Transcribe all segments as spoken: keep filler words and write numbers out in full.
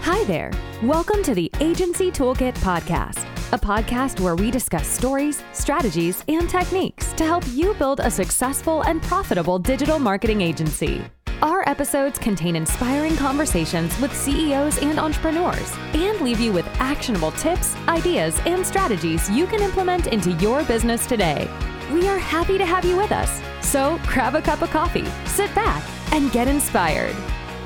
Hi there. Welcome to the Agency Toolkit Podcast, a podcast where we discuss stories, strategies, and techniques to help you build a successful and profitable digital marketing agency. Our episodes contain inspiring conversations with C E Os and entrepreneurs and leave you with actionable tips, ideas, and strategies you can implement into your business today. We are happy to have you with us. So grab a cup of coffee, sit back, and get inspired.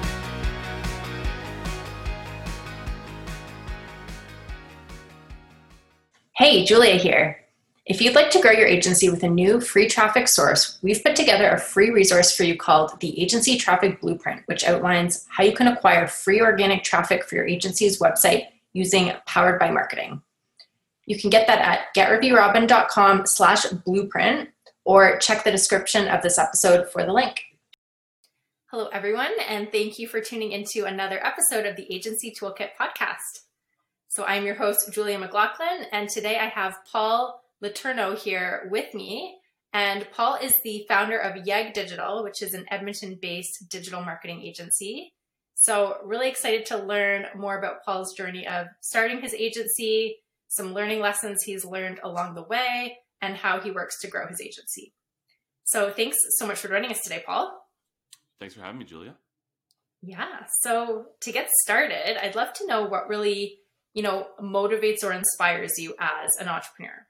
Hey, Julia here. If you'd like to grow your agency with a new free traffic source, we've put together a free resource for you called the Agency Traffic Blueprint, which outlines how you can acquire free organic traffic for your agency's website using Powered by Marketing. You can get that at getreviewrobin.com slash blueprint or check the description of this episode for the link. Hello, everyone, and thank you for tuning into another episode of the Agency Toolkit podcast. So I'm your host, Julia McLaughlin, and today I have Paul Letourneau here with me. And Paul is the founder of Yeg Digital, which is an Edmonton-based digital marketing agency. So really excited to learn more about Paul's journey of starting his agency, some learning lessons he's learned along the way, and how he works to grow his agency. So thanks so much for joining us today, Paul. Thanks for having me, Julia. Yeah, so to get started, I'd love to know what really you know, motivates or inspires you as an entrepreneur?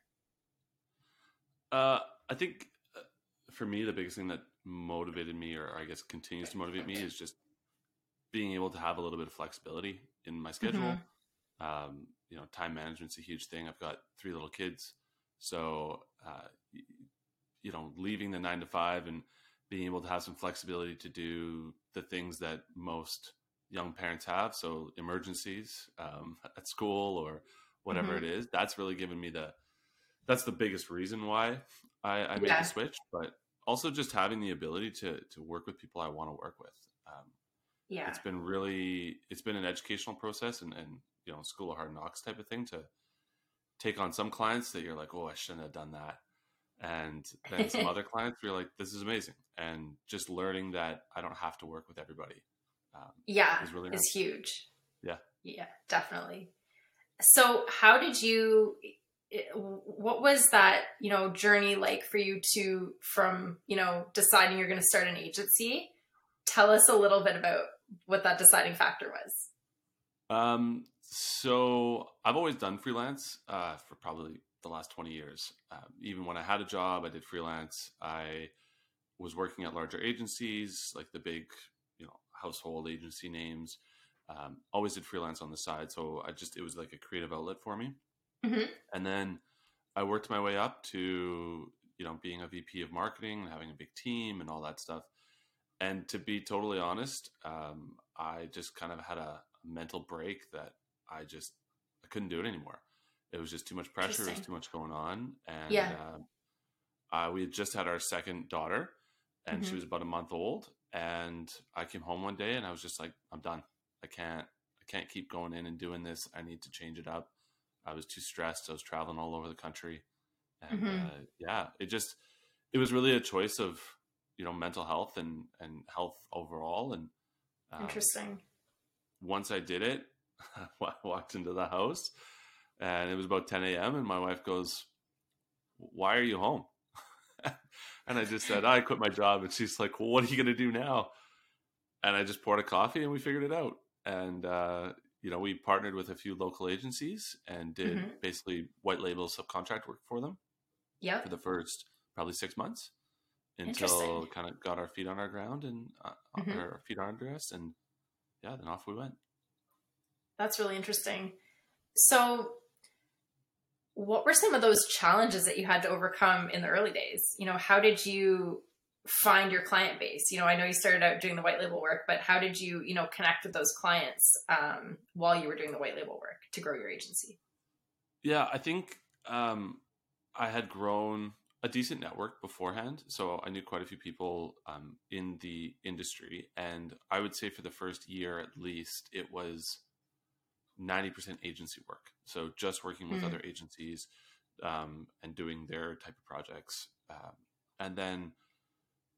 Uh, I think for me, the biggest thing that motivated me, or I guess continues to motivate me, is just being able to have a little bit of flexibility in my schedule. Mm-hmm. Um, you know, time management's a huge thing. I've got three little kids. So, uh, you know, leaving the nine to five and being able to have some flexibility to do the things that most young parents have, so emergencies um, at school or whatever mm-hmm. it is, that's really given me the, that's the biggest reason why I, I made yeah. the switch, but also just having the ability to to work with people I want to work with. Um, yeah, it's been really, it's been an educational process and, and, you know, school of hard knocks type of thing to take on some clients that you're like, oh, I shouldn't have done that. And then some other clients where you're like, this is amazing. And just learning that I don't have to work with everybody. Um, yeah, is, really nice. is huge. Yeah. Yeah, definitely. So how did you, what was that, you know, journey like for you to, from, you know, deciding you're going to start an agency? Tell us a little bit about what that deciding factor was. Um, so I've always done freelance, uh, for probably the last twenty years. Um, even when I had a job, I did freelance. I was working at larger agencies, like the big, you know, household agency names. Um, always did freelance on the side. So I just, it was like a creative outlet for me. Mm-hmm. And then I worked my way up to, you know, being a V P of marketing and having a big team and all that stuff. And to be totally honest, um, I just kind of had a mental break that I just, I couldn't do it anymore. It was just too much pressure. There was too much going on. And yeah. uh, uh, we had just had our second daughter and mm-hmm. she was about a month old. And I came home one day and I was just like, I'm done. I can't, I can't keep going in and doing this. I need to change it up. I was too stressed. I was traveling all over the country. And mm-hmm. uh, yeah, it just, it was really a choice of, you know, mental health and, and health overall. And um, interesting. Once I did it, I walked into the house and it was about ten a.m. and my wife goes, why are you home? And I just said, I quit my job. And she's like, well, what are you going to do now? And I just poured a coffee and we figured it out. And, uh, you know, we partnered with a few local agencies and did mm-hmm. basically white label subcontract work for them. Yeah. For the first probably six months until kind of got our feet on our ground and uh, mm-hmm. our feet under us. And yeah, then off we went. That's really interesting. So what were some of those challenges that you had to overcome in the early days? You know, how did you find your client base? You know, I know you started out doing the white label work, but how did you, you know, connect with those clients um, while you were doing the white label work to grow your agency? Yeah, I think um, I had grown a decent network beforehand. So I knew quite a few people um, in the industry. And I would say for the first year, at least, it was ninety percent agency work. So just working with mm-hmm. other agencies um, and doing their type of projects. Um, and then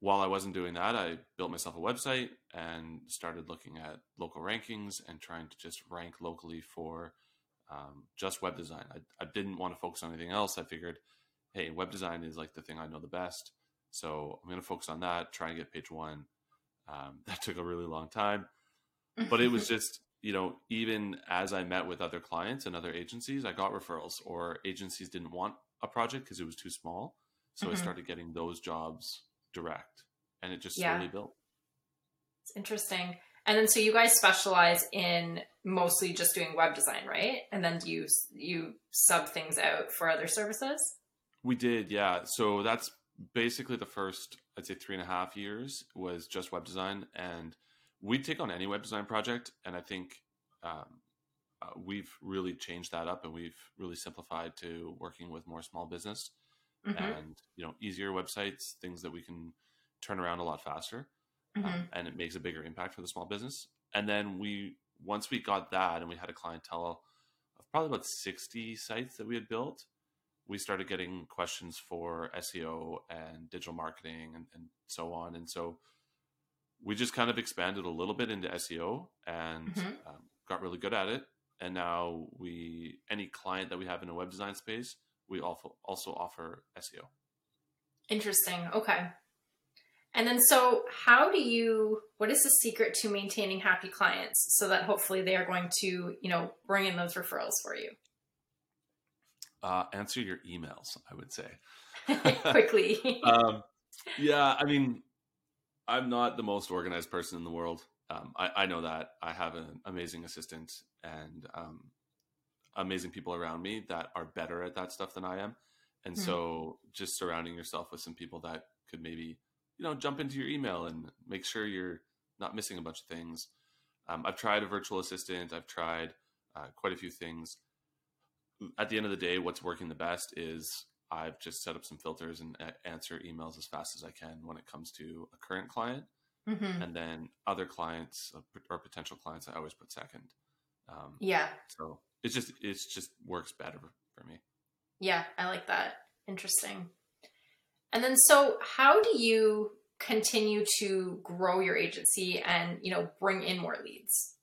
while I wasn't doing that, I built myself a website and started looking at local rankings and trying to just rank locally for um, just web design. I, I didn't want to focus on anything else. I figured, hey, web design is like the thing I know the best. So I'm going to focus on that, try and get page one. Um, that took a really long time, but it was just, you know, even as I met with other clients and other agencies, I got referrals, or agencies didn't want a project because it was too small. So Mm-hmm. I started getting those jobs direct, and it just Yeah. slowly built. It's interesting. And then so you guys specialize in mostly just doing web design, right? And then do you you sub things out for other services? We did, yeah. So that's basically the first, I'd say three and a half years was just web design, and we'd take on any web design project. And I think um, uh, we've really changed that up, and we've really simplified to working with more small business Mm-hmm. and, you know, easier websites, things that we can turn around a lot faster. Mm-hmm. Um, and it makes a bigger impact for the small business. And then we, once we got that and we had a clientele of probably about sixty sites that we had built, we started getting questions for S E O and digital marketing and, and so on. And so we just kind of expanded a little bit into S E O and Mm-hmm. um, got really good at it. And now we, any client that we have in a web design space, we also also offer S E O. Interesting. Okay. And then so how do you, what is the secret to maintaining happy clients so that hopefully they are going to, you know, bring in those referrals for you? Uh, answer your emails, I would say. Quickly. um, yeah, I mean, I'm not the most organized person in the world. Um, I, I know that. I have an amazing assistant and um, amazing people around me that are better at that stuff than I am. And Mm-hmm. so just surrounding yourself with some people that could maybe, you know, jump into your email and make sure you're not missing a bunch of things. Um, I've tried a virtual assistant. I've tried uh, quite a few things. At the end of the day, what's working the best is I've just set up some filters and a- answer emails as fast as I can when it comes to a current client. Mm-hmm. And then other clients or potential clients, I always put second. Um, Yeah. so it's just, it's just works better for me. Yeah. I like that. Interesting. And then, so how do you continue to grow your agency and, you know, bring in more leads?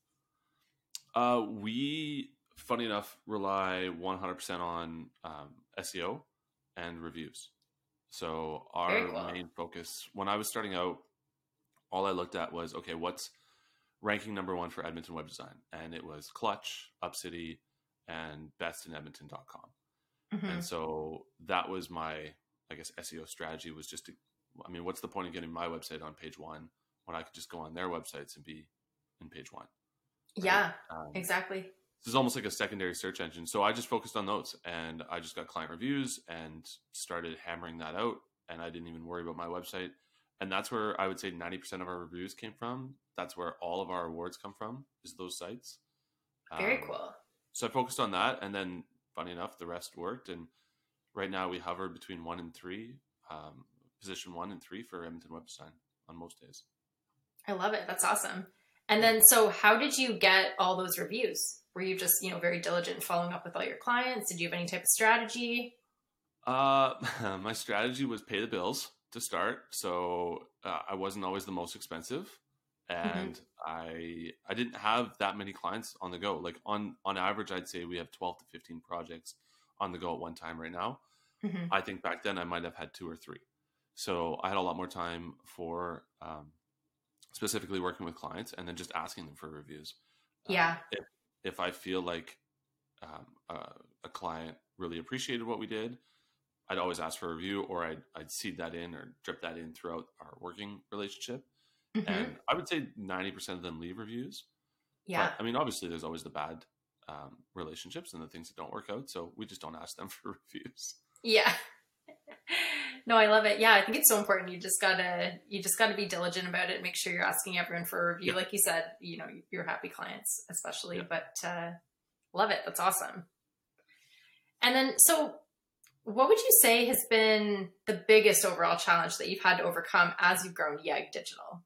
Uh, we, funny enough, rely one hundred percent on um, S E O and reviews. So our Very cool. main focus, when I was starting out, all I looked at was, okay, what's ranking number one for Edmonton web design? And it was Clutch, UpCity, and best in edmonton dot com. Mm-hmm. And so that was my, I guess, S E O strategy was just to, I mean, what's the point of getting my website on page one when I could just go on their websites and be in page one? Right? Yeah, um, exactly. This is almost like a secondary search engine. So I just focused on those, and I just got client reviews and started hammering that out. And I didn't even worry about my website. And that's where I would say ninety percent of our reviews came from. That's where all of our awards come from, is those sites. Very Um, cool. So I focused on that. And then funny enough, the rest worked. And right now we hover between one and three, um, position one and three for Edmonton web design on most days. I love it. That's awesome. And then, so how did you get all those reviews? Were you just, you know, very diligent in following up with all your clients? Did you have any type of strategy? Uh, my strategy was pay the bills to start. So uh, I wasn't always the most expensive, and mm-hmm. I I didn't have that many clients on the go. Like on on average, I'd say we have twelve to fifteen projects on the go at one time right now. Mm-hmm. I think back then I might have had two or three. So I had a lot more time for um, specifically working with clients and then just asking them for reviews. Yeah. Um, if, if I feel like um, uh, a client really appreciated what we did, I'd always ask for a review, or I'd, I'd seed that in or drip that in throughout our working relationship. Mm-hmm. And I would say ninety percent of them leave reviews. Yeah. But, I mean, obviously there's always the bad um, relationships and the things that don't work out. So we just don't ask them for reviews. Yeah. No, I love it. Yeah. I think it's so important. You just gotta, you just gotta be diligent about it. Make sure you're asking everyone for a review. Yeah. Like you said, you know, your happy clients, especially, yeah. but uh, love it. That's awesome. And then, so what would you say has been the biggest overall challenge that you've had to overcome as you've grown YEG Digital?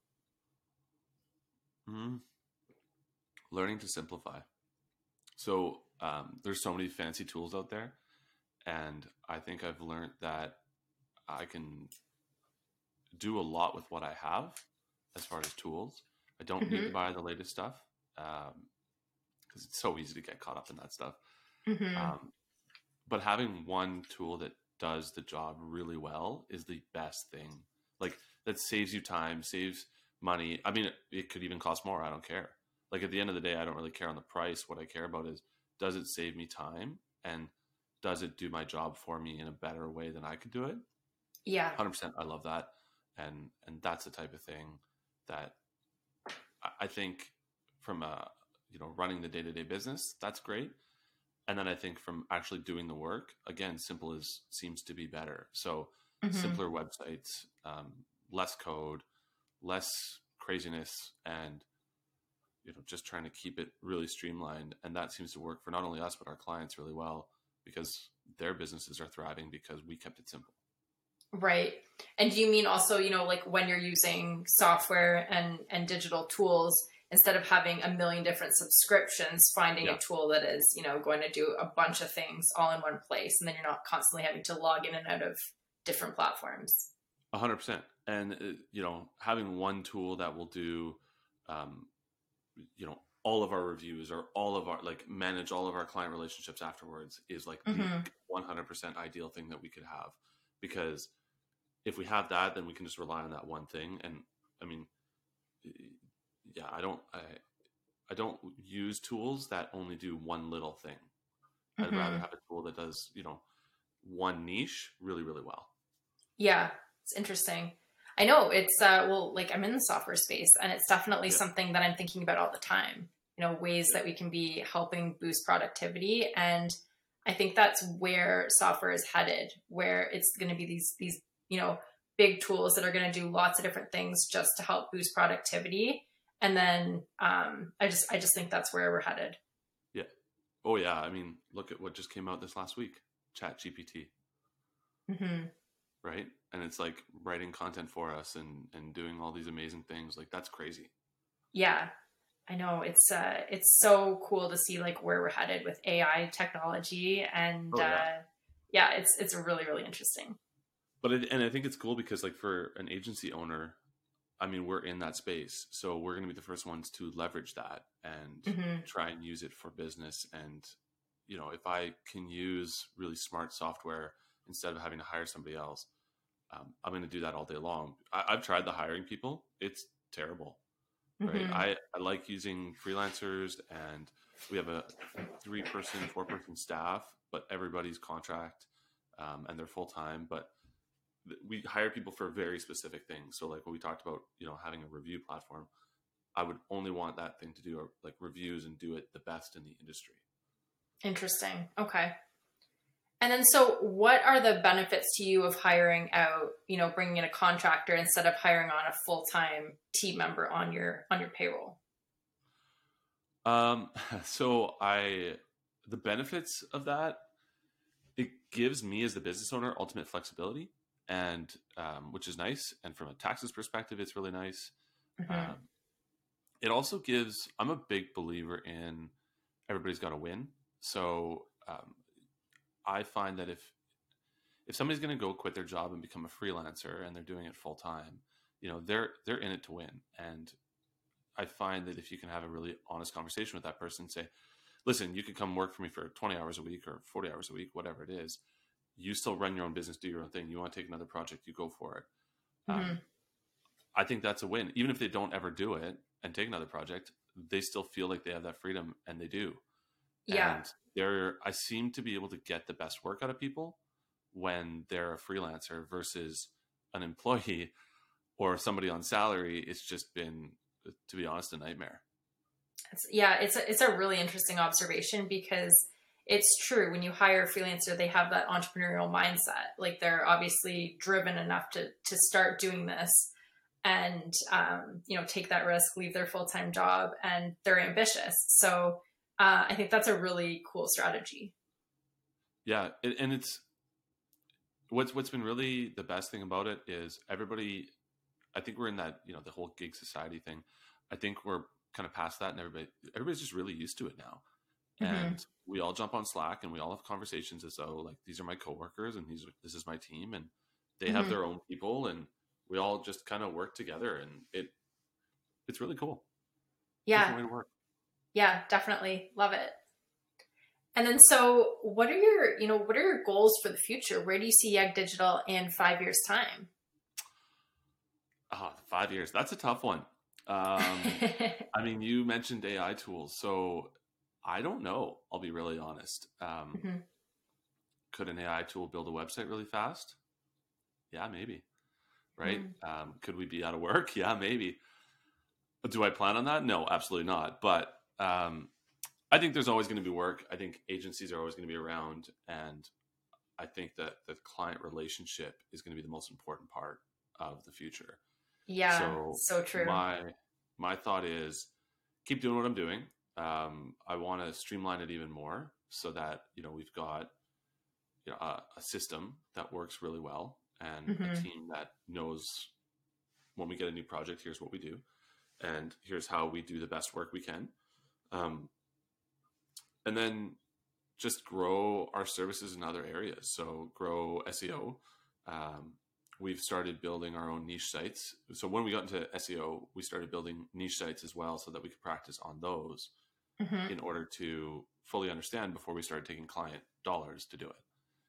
Mm-hmm. Learning to simplify. So um, there's so many fancy tools out there. And I think I've learned that I can do a lot with what I have as far as tools. I don't mm-hmm. need to buy the latest stuff because um, it's so easy to get caught up in that stuff. Mm-hmm. Um, but having one tool that does the job really well is the best thing. Like, that saves you time, saves money. I mean, it, it could even cost more. I don't care. Like, at the end of the day, I don't really care on the price. What I care about is, does it save me time, and does it do my job for me in a better way than I could do it? Yeah. one hundred percent. I love that. And, and that's the type of thing that I think from a, you know, running the day-to-day business, that's great. And then I think from actually doing the work, again, simple is seems to be better. So mm-hmm. simpler websites, um, less code, less craziness, and, you know, just trying to keep it really streamlined. And that seems to work for not only us, but our clients really well, because their businesses are thriving because we kept it simple. Right. And do you mean also, you know, like when you're using software and, and digital tools, instead of having a million different subscriptions, finding yeah. a tool that is, you know, going to do a bunch of things all in one place, and then you're not constantly having to log in and out of different platforms? A hundred percent. And, uh, you know, having one tool that will do, um, you know, all of our reviews or all of our, like, manage all of our client relationships afterwards is like mm-hmm. the one hundred percent ideal thing that we could have. Because if we have that, then we can just rely on that one thing. And I mean, yeah, I don't, I, I don't use tools that only do one little thing. I'd mm-hmm. rather have a tool that does, you know, one niche really, really well. Yeah, it's interesting. I know it's, uh, well, like, I'm in the software space, and it's definitely yeah. something that I'm thinking about all the time, you know, ways yeah. that we can be helping boost productivity. And I think that's where software is headed, where it's going to be these, these, you know, big tools that are going to do lots of different things just to help boost productivity. And then um, I just, I just think that's where we're headed. Yeah. Oh yeah. I mean, look at what just came out this last week, Chat G P T. Mm-hmm. Right. And it's like writing content for us and, and doing all these amazing things. Like, that's crazy. Yeah. I know it's uh, it's so cool to see like where we're headed with A I technology, and oh, yeah. Uh, yeah, it's it's really really interesting. But it, and I think it's cool because, like, for an agency owner, I mean, we're in that space, so we're going to be the first ones to leverage that and mm-hmm. try and use it for business. And, you know, if I can use really smart software instead of having to hire somebody else, um, I'm going to do that all day long. I, I've tried the hiring people; it's terrible. Right. Mm-hmm. I, I like using freelancers, and we have a three person, four person staff, but everybody's contract um, and they're full time. But th- we hire people for very specific things. So, like what we talked about, you know, having a review platform, I would only want that thing to do uh, like reviews and do it the best in the industry. Interesting. Okay. And then, so what are the benefits to you of hiring out, you know, bringing in a contractor instead of hiring on a full-time team member on your, on your payroll? Um, so I, the benefits of that, it gives me as the business owner ultimate flexibility, and, um, which is nice. And from a taxes perspective, it's really nice. Mm-hmm. Um, it also gives, I'm a big believer in everybody's got to win. So, um, I find that if if somebody's going to go quit their job and become a freelancer and they're doing it full time, you know, they're they're in it to win. And I find that if you can have a really honest conversation with that person, say, listen, you could come work for me for twenty hours a week or forty hours a week, whatever it is. You still run your own business, do your own thing. You want to take another project, you go for it. Mm-hmm. Um, I think that's a win. Even if they don't ever do it and take another project, they still feel like they have that freedom, and they do. Yeah. And they're, I seem to be able to get the best work out of people when they're a freelancer versus an employee or somebody on salary. It's just been, to be honest, a nightmare. It's, yeah, it's a, it's a really interesting observation, because it's true. When you hire a freelancer, they have that entrepreneurial mindset. Like, they're obviously driven enough to to start doing this and, um, you know, take that risk, leave their full-time job, and they're ambitious. So uh, I think that's a really cool strategy. Yeah. It, and it's, what's, what's been really the best thing about it is everybody, I think we're in that, you know, the whole gig society thing. I think we're kind of past that, and everybody, everybody's just really used to it now. Mm-hmm. And we all jump on Slack and we all have conversations as though, like, these are my coworkers and these are, this is my team, and they mm-hmm. have their own people, and we all just kind of work together, and it it's really cool. Yeah. Different way to work. Yeah, definitely. Love it. And then, so what are your, you know, what are your goals for the future? Where do you see Yeg Digital in five years time? Oh, five years. That's a tough one. Um, I mean, you mentioned A I tools, so I don't know. I'll be really honest. Um, mm-hmm. Could an A I tool build a website really fast? Yeah, maybe. Right? Mm. Um, could we be out of work? Yeah, maybe. Do I plan on that? No, absolutely not. But um, I think there's always going to be work. I think agencies are always going to be around. And I think that the client relationship is going to be the most important part of the future. Yeah, so, so true. My, my thought is keep doing what I'm doing. Um, I want to streamline it even more so that, you know, we've got you know, a, a system that works really well and mm-hmm. a team that knows when we get a new project, here's what we do. And here's how we do the best work we can. Um, and then just grow our services in other areas. So grow S E O. Um, we've started building our own niche sites. So when we got into S E O, we started building niche sites as well so that we could practice on those mm-hmm. in order to fully understand before we started taking client dollars to do it.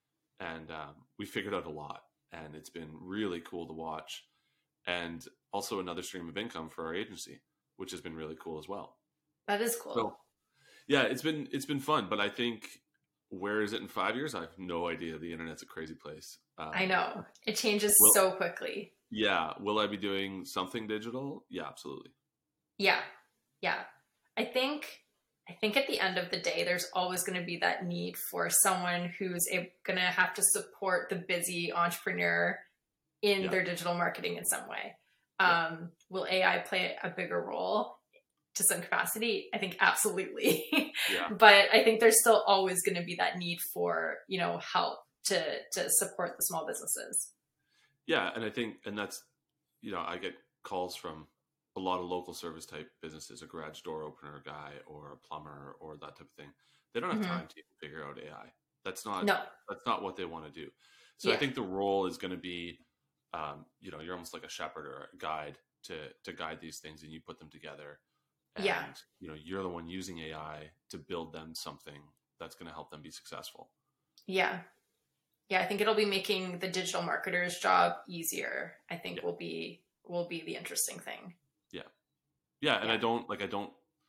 And um, we figured out a lot, and it's been really cool to watch. And also another stream of income for our agency, which has been really cool as well. That is cool. So, yeah, it's been it's been fun, but I think where is it in five years? I have no idea. The internet's a crazy place. Um, I know it changes will, so quickly. Yeah, will I be doing something digital? Yeah, absolutely. Yeah, yeah. I think I think at the end of the day, there's always going to be that need for someone who's going to have to support the busy entrepreneur in yeah. their digital marketing in some way. Yeah. Um, will A I play a bigger role to some capacity? I think absolutely. Yeah. But I think there's still always going to be that need for, you know, help to, to support the small businesses. Yeah. And I think, and that's, you know, I get calls from a lot of local service type businesses, a garage door opener guy or a plumber or that type of thing. They don't have mm-hmm. time to even figure out A I. That's not, no. that's not what they want to do. So yeah. I think the role is going to be, Um, you know, you're almost like a shepherd or a guide to to guide these things, and you put them together. And, yeah. you know, you're the one using A I to build them something that's going to help them be successful. Yeah. Yeah. I think it'll be making the digital marketer's job easier. I think yeah. will be, will be the interesting thing. Yeah. Yeah. And yeah. I don't like, I don't,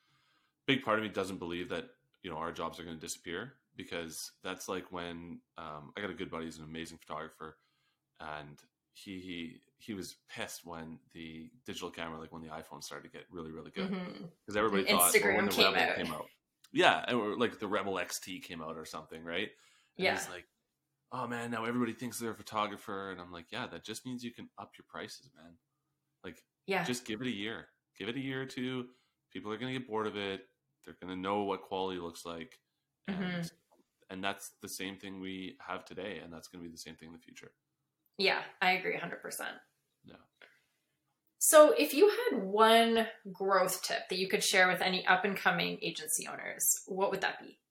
big part of me doesn't believe that, you know, our jobs are going to disappear, because that's like when, um, I got a good buddy who's an amazing photographer, and he, he, he was pissed when the digital camera, like when the iPhone started to get really, really good, because mm-hmm. everybody thought Instagram oh, when the came, Rebel out. came out. Yeah. Or like the Rebel X T came out or something. Right. And yeah. he's like, oh man, now everybody thinks they're a photographer. And I'm like, yeah, that just means you can up your prices, man. Like, yeah, just give it a year, give it a year or two. People are going to get bored of it. They're going to know what quality looks like. And, mm-hmm. and that's the same thing we have today. And that's going to be the same thing in the future. Yeah, I agree one hundred percent. Yeah. So if you had one growth tip that you could share with any up and coming agency owners, what would that be?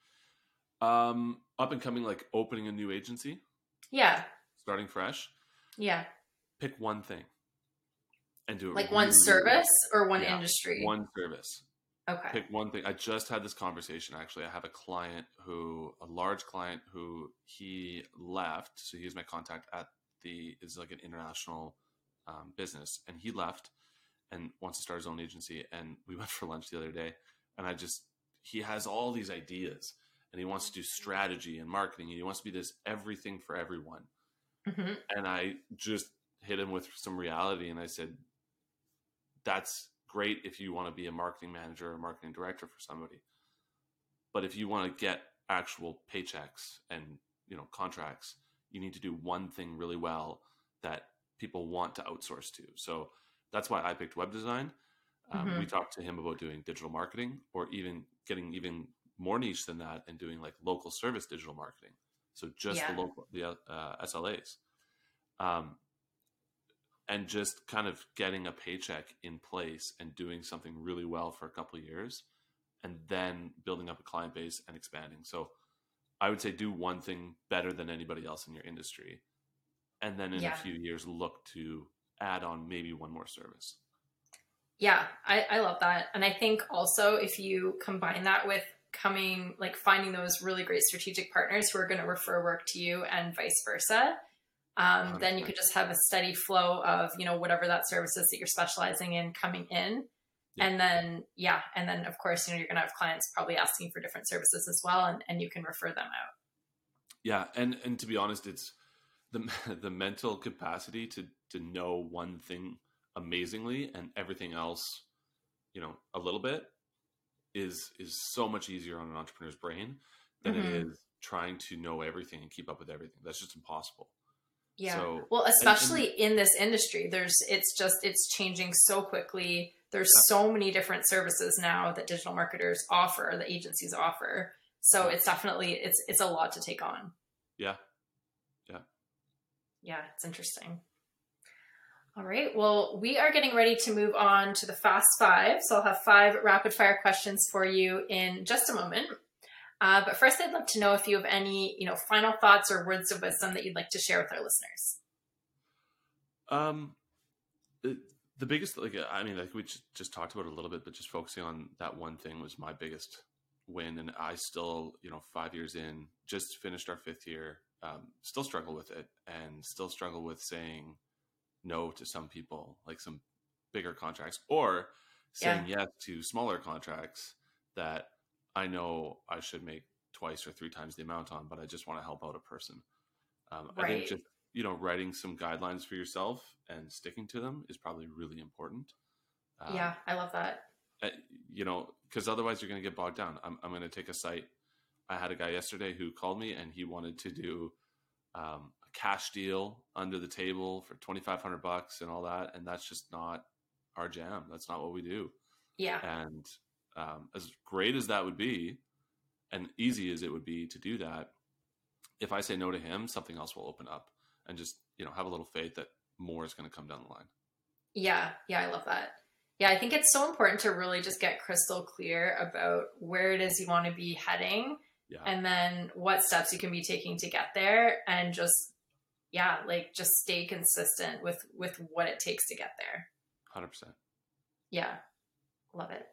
Um, up and coming, like opening a new agency? Yeah. Starting fresh? Yeah. Pick one thing and do it. Like really, one service really or one yeah, industry? One service. Okay. Pick one thing. I just had this conversation, actually. I have a client who, a large client who he left. So he was my contact at the, is like an international um, business. And he left and wants to start his own agency. And we went for lunch the other day. And I just, he has all these ideas and he wants to do strategy and marketing. And he wants to be this everything for everyone. Mm-hmm. And I just hit him with some reality. And I said, that's great if you want to be a marketing manager or a marketing director for somebody. But if you want to get actual paychecks and, you know, contracts, you need to do one thing really well that people want to outsource to. So that's why I picked web design. Um, mm-hmm. We talked to him about doing digital marketing, or even getting even more niche than that and doing like local service digital marketing. So just yeah. the local, the uh, S L As. Um, and just kind of getting a paycheck in place and doing something really well for a couple of years, and then building up a client base and expanding. So I would say do one thing better than anybody else in your industry. And then in yeah. a few years, look to add on maybe one more service. Yeah, I, I love that. And I think also if you combine that with coming, like finding those really great strategic partners who are going to refer work to you and vice versa, um, then you could just have a steady flow of, you know, whatever that service is that you're specializing in coming in. Yeah. And then, yeah. And then of course, you know, you're going to have clients probably asking for different services as well. And, and you can refer them out. Yeah. And, and to be honest, it's the, the mental capacity to, to know one thing amazingly and everything else, you know, a little bit is, is so much easier on an entrepreneur's brain than mm-hmm. it is trying to know everything and keep up with everything. That's just impossible. Yeah. So, well, especially and, and, in this industry, there's, it's just, it's changing so quickly. There's so many different services now that digital marketers offer, that agencies offer. So yeah. it's definitely, it's, it's a lot to take on. Yeah. Yeah. Yeah. It's interesting. All right. Well, we are getting ready to move on to the Fast Five. So I'll have five rapid fire questions for you in just a moment. Uh, but first, I'd love to know if you have any, you know, final thoughts or words of wisdom that you'd like to share with our listeners. Um, the, the biggest, like, I mean, like we just, just talked about it a little bit, but just focusing on that one thing was my biggest win. And I still, you know, five years in, just finished our fifth year, um, still struggle with it and still struggle with saying no to some people, like some bigger contracts, or saying yeah. yes to smaller contracts that I know I should make twice or three times the amount on, but I just want to help out a person. Um, right. I think just, you know, writing some guidelines for yourself and sticking to them is probably really important. Um, yeah, I love that. You know, because otherwise you're going to get bogged down. I'm, I'm going to take a site. I had a guy yesterday who called me and he wanted to do um, a cash deal under the table for twenty-five hundred bucks and all that. And that's just not our jam. That's not what we do. Yeah. And um, as great as that would be and easy as it would be to do that, if I say no to him, something else will open up, and just, you know, have a little faith that more is going to come down the line. Yeah. Yeah. I love that. Yeah. I think it's so important to really just get crystal clear about where it is you want to be heading. Yeah. And then what steps you can be taking to get there, and just, yeah, like just stay consistent with, with what it takes to get there. one hundred percent. Yeah. Love it.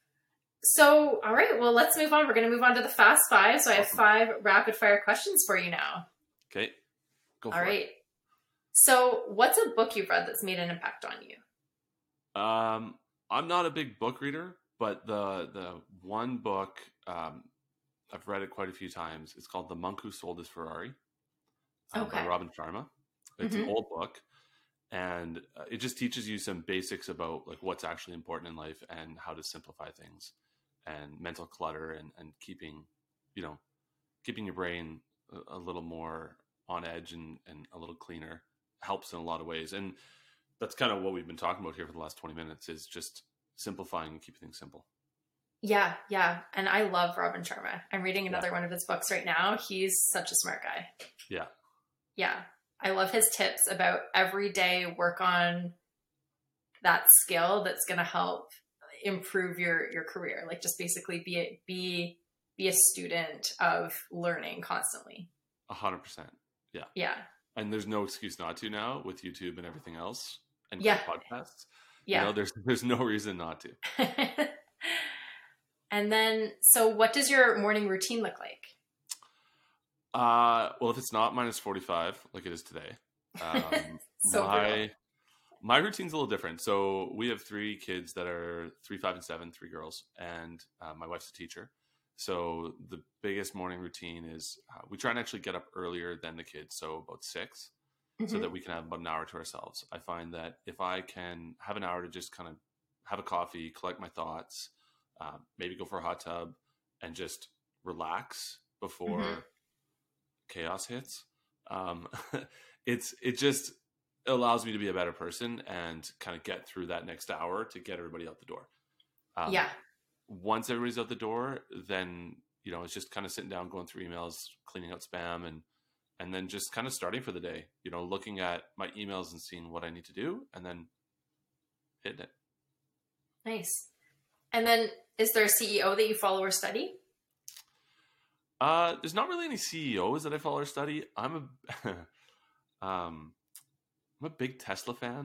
So, all right, well, let's move on. We're going to move on to the Fast Five. So I have five rapid fire questions for you now. Okay. Go for all right. it. So what's a book you've read that's made an impact on you? Um, I'm not a big book reader, but the, the one book, um, I've read it quite a few times. It's called The Monk Who Sold His Ferrari um, okay. by Robin Sharma. It's mm-hmm. an old book, and uh, it just teaches you some basics about like what's actually important in life and how to simplify things and mental clutter and, and keeping, you know, keeping your brain a, a little more on edge and, and a little cleaner helps in a lot of ways. And that's kind of what we've been talking about here for the last twenty minutes, is just simplifying and keeping things simple. Yeah, yeah. And I love Robin Sharma. I'm reading another yeah. one of his books right now. He's such a smart guy. Yeah. Yeah. I love his tips about every day work on that skill that's going to help improve your, your career. Like just basically be a, be, be a student of learning constantly. A hundred percent. Yeah. Yeah. And there's no excuse not to now with YouTube and everything else and yeah. podcasts. Yeah. You know, there's, there's no reason not to. And then, so what does your morning routine look like? Uh, well, if it's not minus forty-five, like it is today, um, so my, brutal. my routine's a little different. So we have three kids that are three, five, and seven, three girls. And uh, my wife's a teacher. So the biggest morning routine is uh, we try and actually get up earlier than the kids. So about six, mm-hmm. so that we can have about an hour to ourselves. I find that if I can have an hour to just kind of have a coffee, collect my thoughts, Uh, maybe go for a hot tub and just relax before mm-hmm. chaos hits. Um, it's, it just allows me to be a better person and kind of get through that next hour to get everybody out the door. Um, yeah. Once everybody's out the door, then, you know, it's just kind of sitting down, going through emails, cleaning out spam, and, and then just kind of starting for the day, you know, looking at my emails and seeing what I need to do and then hitting it. Nice. And then is there a C E O that you follow or study? Uh, there's not really any C E Os that I follow or study. I'm a, um, I'm a big Tesla fan.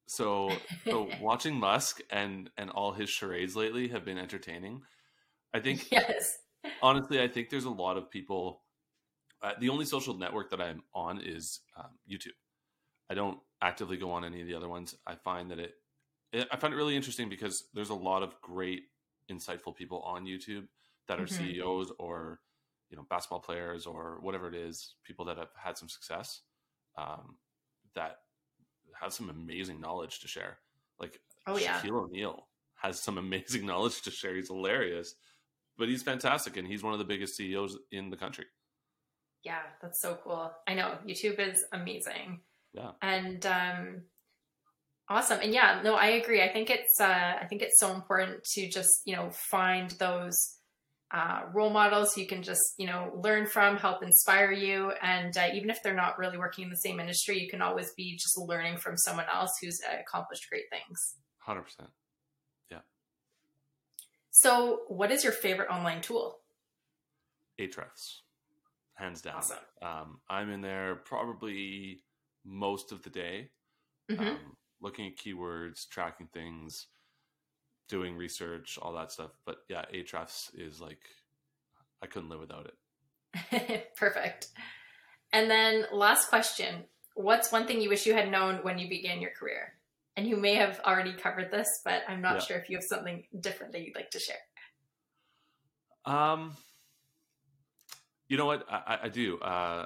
So, so watching Musk and and all his charades lately have been entertaining. I think, Yes. honestly, I think there's a lot of people. Uh, the only social network that I'm on is um, YouTube. I don't actively go on any of the other ones. I find that it, it, I find it really interesting because there's a lot of great, insightful people on YouTube that are Mm-hmm. C E Os or, you know, basketball players or whatever it is, people that have had some success, um, that have some amazing knowledge to share. Like Oh yeah. Shaquille O'Neal has some amazing knowledge to share. He's hilarious, but he's fantastic, and he's one of the biggest C E Os in the country. Yeah, that's so cool. I know YouTube is amazing. Yeah. And um, awesome. And yeah, no, I agree. I think it's uh, I think it's so important to just, you know, find those uh, role models who you can just, you know, learn from, help inspire you. And uh, even if they're not really working in the same industry, you can always be just learning from someone else who's uh, accomplished great things. one hundred percent. Yeah. So what is your favorite online tool? Ahrefs, hands down. Awesome. Um, I'm in there probably most of the day, Mm-hmm. um, looking at keywords, tracking things, doing research, all that stuff. But yeah, Ahrefs is like, I couldn't live without it. Perfect. And then last question, what's one thing you wish you had known when you began your career? And you may have already covered this, but I'm not Yeah. sure if you have something different that you'd like to share. Um, you know what? I, I do. Uh,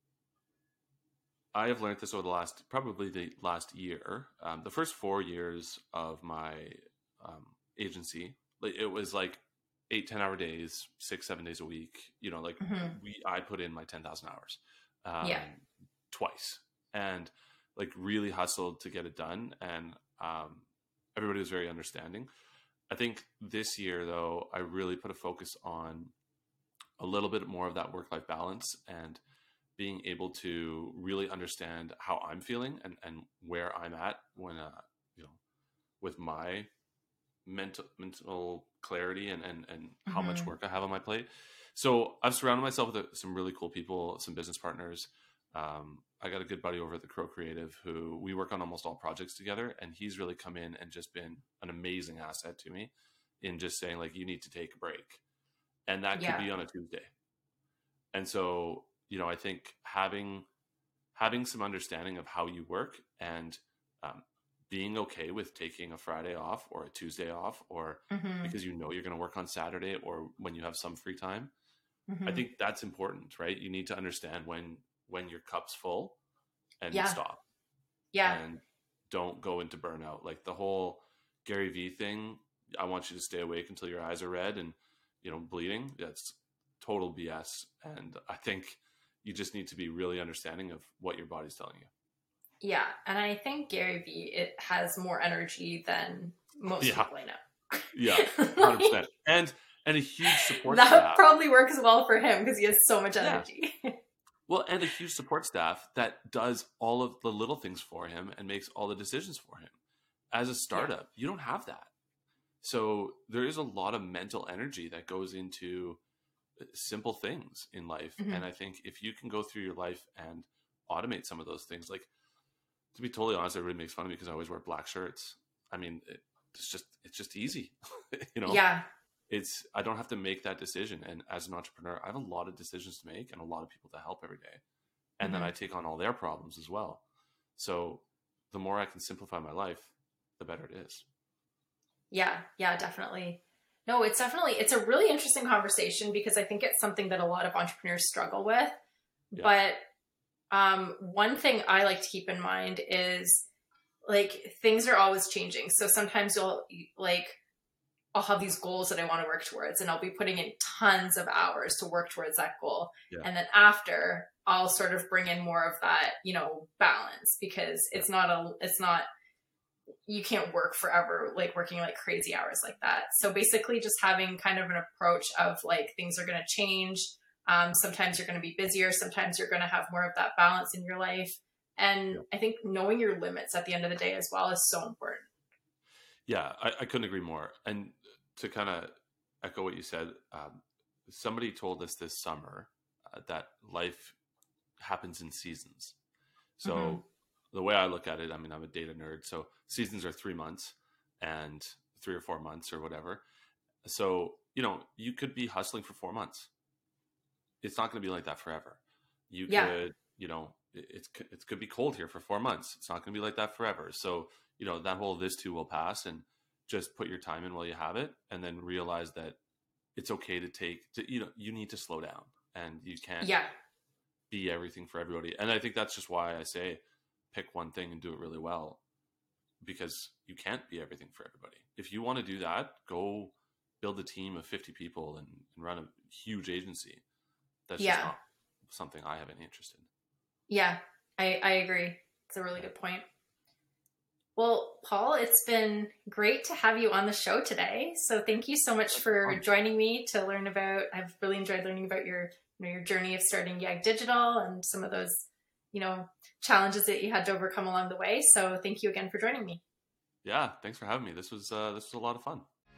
I have learned this over the last, probably the last year. Um, the first four years of my um, agency, like, it was like eight, ten hour days, six, seven days a week. You know, like Mm-hmm. we, I put in my ten thousand hours um, Yeah. twice, and like really hustled to get it done. And um, everybody was very understanding. I think this year, though, I really put a focus on a little bit more of that work-life balance and being able to really understand how I'm feeling and, and where I'm at when, uh, you know, with my mental, mental clarity and, and, and how much Mm-hmm. work I have on my plate. So I've surrounded myself with some really cool people, some business partners. Um, I got a good buddy over at the Crow Creative who we work on almost all projects together. And he's really come in and just been an amazing asset to me in just saying, like, you need to take a break. And that Yeah. could be on a Tuesday. And so, you know, I think having having some understanding of how you work and um, being okay with taking a Friday off or a Tuesday off, or Mm-hmm. because you know you're going to work on Saturday or when you have some free time, Mm-hmm. I think that's important, right? You need to understand when when your cup's full and Yeah. stop Yeah. and don't go into burnout. Like the whole Gary Vee thing, I want you to stay awake until your eyes are red and, you know, bleeding. That's total B S. And I think you just need to be really understanding of what your body's telling you. Yeah. And I think Gary Vee, it has more energy than most Yeah. people I know. Yeah, one hundred percent. And and a huge support That staff. probably works well for him because he has so much Yeah. energy. Well, and a huge support staff that does all of the little things for him and makes all the decisions for him. As a startup, you don't have that. So there is a lot of mental energy that goes into simple things in life. Mhm. And I think if you can go through your life and automate some of those things, like, to be totally honest, everybody makes fun of me because I always wear black shirts. I mean, it, it's just, it's just easy, you know? Yeah. It's, I don't have to make that decision. And as an entrepreneur, I have a lot of decisions to make and a lot of people to help every day. And Mhm. then I take on all their problems as well. So the more I can simplify my life, the better it is. Yeah, yeah, definitely. No, it's definitely, it's a really interesting conversation because I think it's something that a lot of entrepreneurs struggle with. Yeah. But um, one thing I like to keep in mind is like things are always changing. So sometimes you'll like, I'll have these goals that I want to work towards and I'll be putting in tons of hours to work towards that goal. Yeah. And then after I'll sort of bring in more of that, you know, balance because it's not a, it's not, you can't work forever, like working like crazy hours like that. So basically just having kind of an approach of like, things are going to change. Um, sometimes you're going to be busier. Sometimes you're going to have more of that balance in your life. And I think knowing your limits at the end of the day as well is so important. Yeah, I, I couldn't agree more. And to kind of echo what you said, um, somebody told us this summer uh, that life happens in seasons. So Mm-hmm. the way I look at it, I mean, I'm a data nerd. So seasons are three months and three or four months or whatever. So, you know, you could be hustling for four months. It's not going to be like that forever. You yeah. could, you know, it's, it could be cold here for four months. It's not going to be like that forever. So, you know, that whole this too will pass, and just put your time in while you have it, and then realize that it's okay to take, to, you know, you need to slow down, and you can't yeah. be everything for everybody. And I think that's just why I say pick one thing and do it really well, because you can't be everything for everybody. If you want to do that, go build a team of fifty people and, and run a huge agency. That's yeah. just not something I have any interest in. Yeah, I, I agree. It's a really good point. Well, Paul, it's been great to have you on the show today. So thank you so much for joining me to learn about, I've really enjoyed learning about your, you know, your journey of starting YAG Digital and some of those, you know, challenges that you had to overcome along the way. So thank you again for joining me. Yeah, thanks for having me. This was, uh, this was a lot of fun.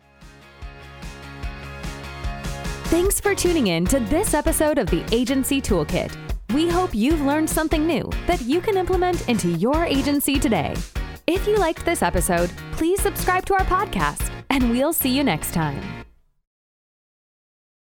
Thanks for tuning in to this episode of the Agency Toolkit. We hope you've learned something new that you can implement into your agency today. If you liked this episode, please subscribe to our podcast, and we'll see you next time.